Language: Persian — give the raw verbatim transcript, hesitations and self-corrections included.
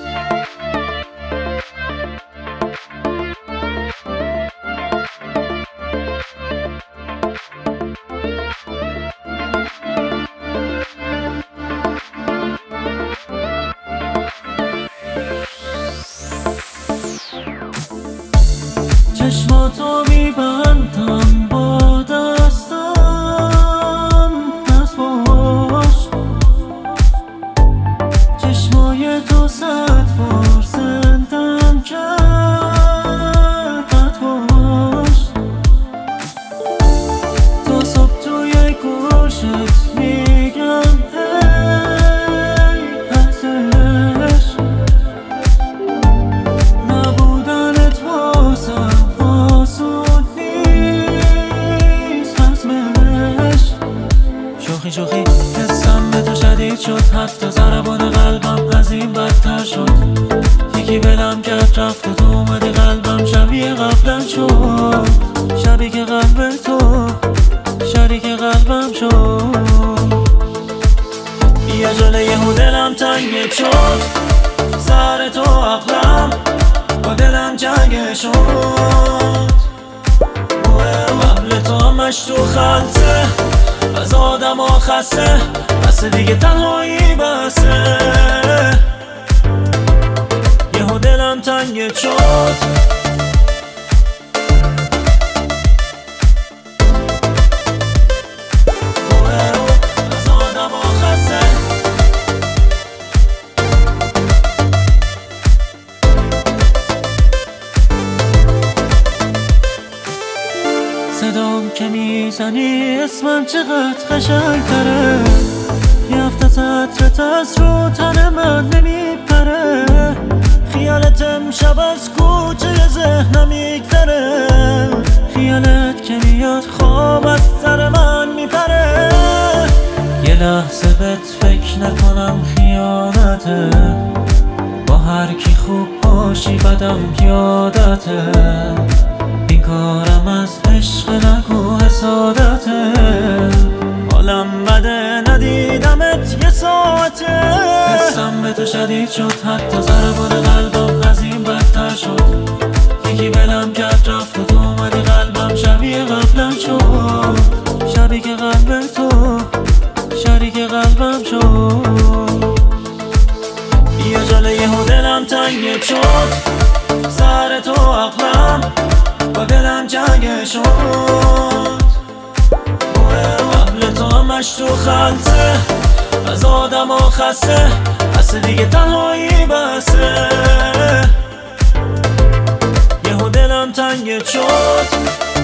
چشماتو میبندم با دستم، پس باش چشمای تو صد بار زندم کرد، پس باش تا صبح توی گوشت میگم هی هستش، نبودنت واسم شوخی شوخی حسم به تو شدید شد، حتی ضربان قلبم از این بدتر شد. یکی ولم کرد رفت و تو اومدی قلبم شبیه قبلم شد، شبیه که قلب تو شریک قلبم شد. یه جله یهو دلم تنگ شد، سر تو عقلم با دلم جنگ شد. قبل تو همش تو خلطه، از آدم ها خسته، بس دیگه تنهایی بسه. یهو دلم تنگت شد، از آدم ها خسته. صدام که میزنی اسمم چقدر قشنگ تره، یه هفته سطرت از رو تن من نمیپره. خیالت امشب از کوچه ذهنم میگذره، خیالت که میاد خواب از سر من میپره. یه لحظه بهت فکر نکنم خیانته، با هر کی خوب باشی بدم یادته. این کارم از عشق نگو حسادته، حالم بده ندیدمت یه ساعته. حسم به تو شدید شد، حتی ضربان قلبم از این بدتر شد. یکی ولم کرد رفت و تو اومدی قلبم شبیه قبلم شد، شبیه که قلب تو شریک قلبم شد. یه جله یهو دلم تنگ شد، سر تو عقلم با دلم جنگ شد. قبل تو همش تو خلطه، از آدم ها خسته، بس دیگه تنهایی بسه. یهو دلم تنگت شد.